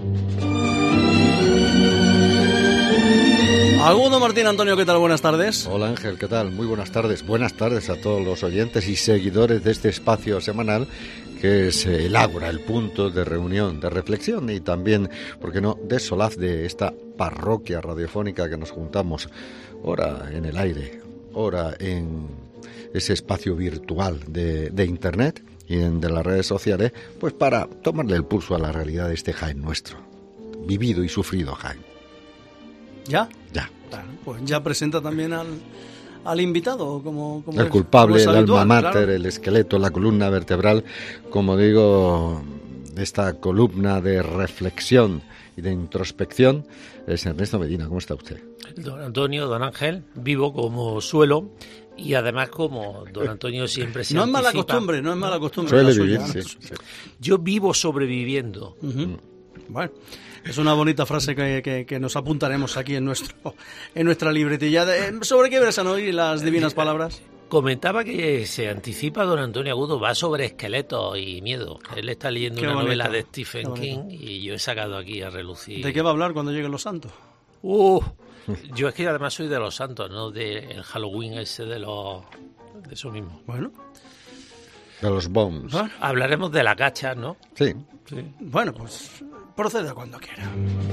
Agudo Martín Antonio, ¿qué tal? Buenas tardes. Hola Ángel, ¿qué tal? Muy buenas tardes. Buenas tardes a todos los oyentes y seguidores de este espacio semanal que es el ágora, el punto de reunión, de reflexión y también, ¿por qué no?, de solaz de esta parroquia radiofónica que nos juntamos, ora en el aire, ora en ese espacio virtual de Internet y de las redes sociales, pues para tomarle el pulso a la realidad de este Jaén nuestro, vivido y sufrido Jaén. ¿Ya? Ya. Claro, pues ya presenta también al invitado como el culpable, el habitual, alma mater, claro. El esqueleto, la columna vertebral, como digo, esta columna de reflexión y de introspección es Ernesto Medina. ¿Cómo está usted? Don Antonio, don Ángel, vivo como suelo y además como don Antonio siempre se No es mala anticipa. costumbre, no es mala costumbre. Suele la vivir, suya, sí, ¿no? sí. Yo vivo sobreviviendo. Uh-huh. Bueno, es una bonita frase que nos apuntaremos aquí en nuestra libretilla. ¿Sobre qué versan hoy las divinas palabras? Comentaba que se anticipa don Antonio Agudo, va sobre esqueletos y miedo. Él está leyendo Qué una bonito, novela de Stephen qué King bonito. y yo he sacado aquí a relucir. ¿De qué va a hablar cuando lleguen los santos? Yo es que además soy de los santos, no del Halloween ese de eso mismo. Bueno, De los bombs. Hablaremos de la cacha, ¿no? Sí. Sí. bueno, pues proceda cuando quiera.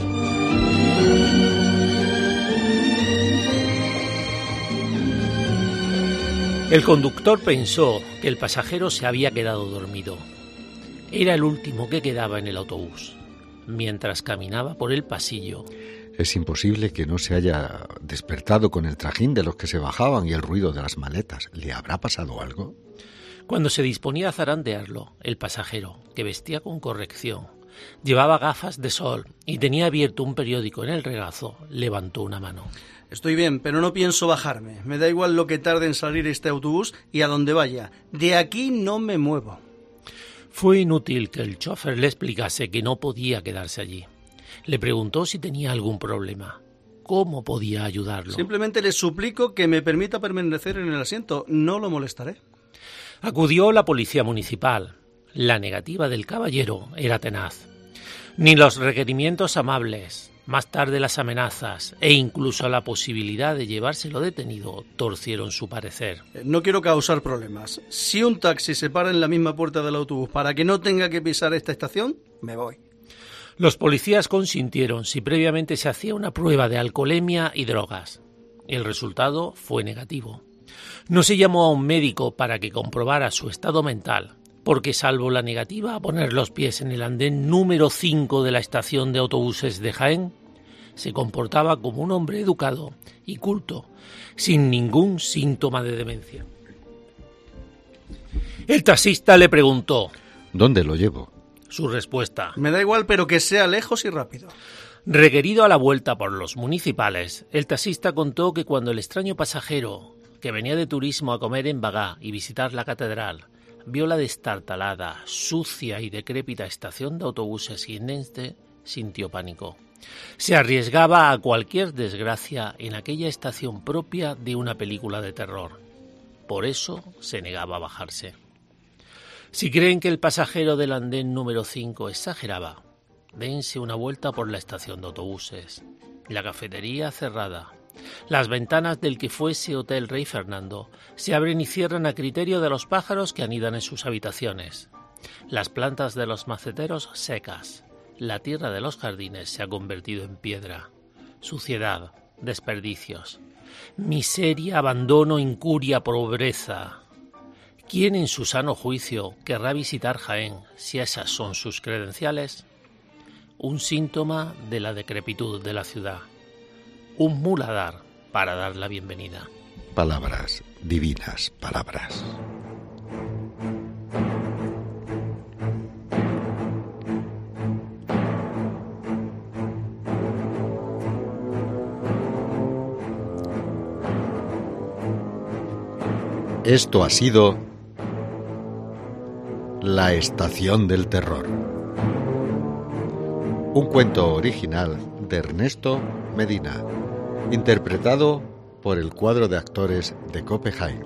El conductor pensó que el pasajero se había quedado dormido. Era el último que quedaba en el autobús. Mientras caminaba por el pasillo, Es imposible que no se haya despertado con el trajín de los que se bajaban y el ruido de las maletas. ¿Le habrá pasado algo? cuando se disponía a zarandearlo, el pasajero, que vestía con corrección, llevaba gafas de sol y tenía abierto un periódico en el regazo, levantó una mano. Estoy bien, pero no pienso bajarme. Me da igual lo que tarde en salir este autobús y a donde vaya. De aquí no me muevo. Fue inútil que el chofer le explicase que no podía quedarse allí. Le preguntó si tenía algún problema. ¿Cómo podía ayudarlo? Simplemente le suplico que me permita permanecer en el asiento. No lo molestaré. Acudió la policía municipal. La negativa del caballero era tenaz. Ni los requerimientos amables, más tarde las amenazas e incluso la posibilidad de llevárselo detenido torcieron su parecer. No quiero causar problemas. Si un taxi se para en la misma puerta del autobús para que no tenga que pisar esta estación, me voy. Los policías consintieron si previamente se hacía una prueba de alcoholemia y drogas. El resultado fue negativo. No se llamó a un médico para que comprobara su estado mental, porque salvo la negativa a poner los pies en el andén número 5 de la estación de autobuses de Jaén, se comportaba como un hombre educado y culto, sin ningún síntoma de demencia. El taxista le preguntó. ¿Dónde lo llevo? Su respuesta. Me da igual, pero que sea lejos y rápido. Requerido a la vuelta por los municipales, el taxista contó que cuando el extraño pasajero, que venía de turismo a comer en Bagá y visitar la catedral, vio la destartalada, sucia y decrépita estación de autobuses jiennense, sintió pánico. Se arriesgaba a cualquier desgracia en aquella estación propia de una película de terror. Por eso se negaba a bajarse. Si creen que el pasajero del andén número 5 exageraba, dense una vuelta por la estación de autobuses. La cafetería cerrada. Las ventanas del que fuese Hotel Rey Fernando se abren y cierran a criterio de los pájaros que anidan en sus habitaciones. Las plantas de los maceteros secas. La tierra de los jardines se ha convertido en piedra. Suciedad, desperdicios, miseria, abandono, incuria, pobreza. ¿Quién en su sano juicio querrá visitar Jaén si esas son sus credenciales? Un síntoma de la decrepitud de la ciudad. Un muladar para dar la bienvenida. Palabras, divinas palabras. Esto ha sido La Estación del Terror. Un cuento original de Ernesto Medina, interpretado por el cuadro de actores de COPE Jaén.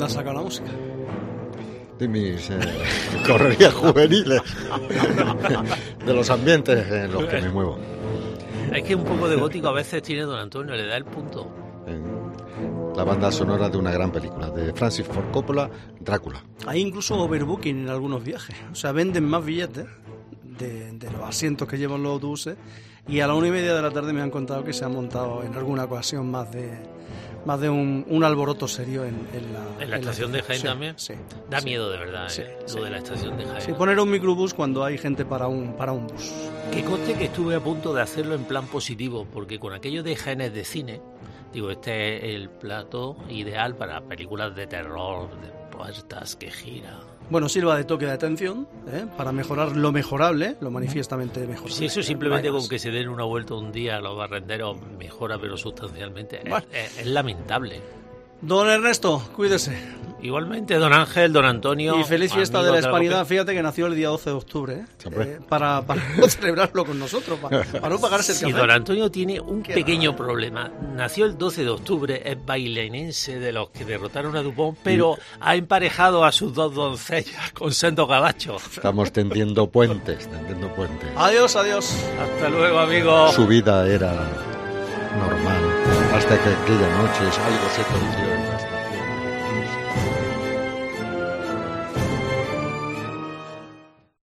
dónde has sacado la música? De mis correrías juveniles, de los ambientes en los que me muevo. Es que un poco de gótico a veces tiene don Antonio, le da el punto. La banda sonora de una gran película, de Francis Ford Coppola, Drácula. Hay incluso overbooking en algunos viajes. O sea, venden más billetes de los asientos que llevan los autobuses, y a la 1:30 de la tarde me han contado que se ha montado en alguna ocasión más de un alboroto serio en la estación de Jaén, sí, también. Sí, da sí, miedo de verdad, sí, lo sí. de la estación de Jaén. Sí, poner un microbús cuando hay gente para un bus. Que conste que estuve a punto de hacerlo en plan positivo, porque con aquello de genes de cine, digo, este es el plato ideal para películas de terror, de puertas que giran. Bueno, sirva de toque de atención, para mejorar lo mejorable, lo manifiestamente mejorable. Si eso simplemente Vaya, con que se den una vuelta un día a los barrenderos mejora, pero sustancialmente, bueno. es lamentable. Don Ernesto, cuídese. Igualmente, don Ángel, don Antonio. Y feliz fiesta amigo de la Hispanidad. López. Fíjate que nació el día 12 de octubre, Hombre. para no celebrarlo con nosotros, para no pagarse el Sí, café. don Antonio tiene un Qué pequeño raro. problema. Nació el 12 de octubre, es bailenense de los que derrotaron a Dupont, pero ha emparejado a sus dos doncellas con sendos gabachos. Estamos tendiendo puentes. Adiós, adiós. Hasta luego, amigo. Su vida era normal, hasta que aquella noche algo se torció.